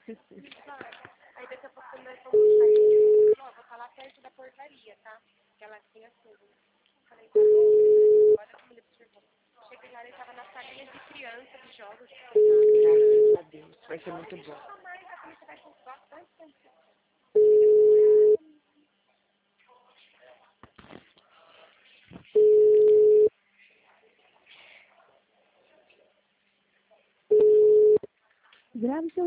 Aí daqui a pouco nós vamos sair. Ó, vou estar lá perto da portaria, tá? Que ela tem a tudo. Falei, tá bom. Olha como ele observou. Cheguei lá, ele tava na salinha de criança, de jogos. Graças a Deus. Vai ser muito bom. Grave seu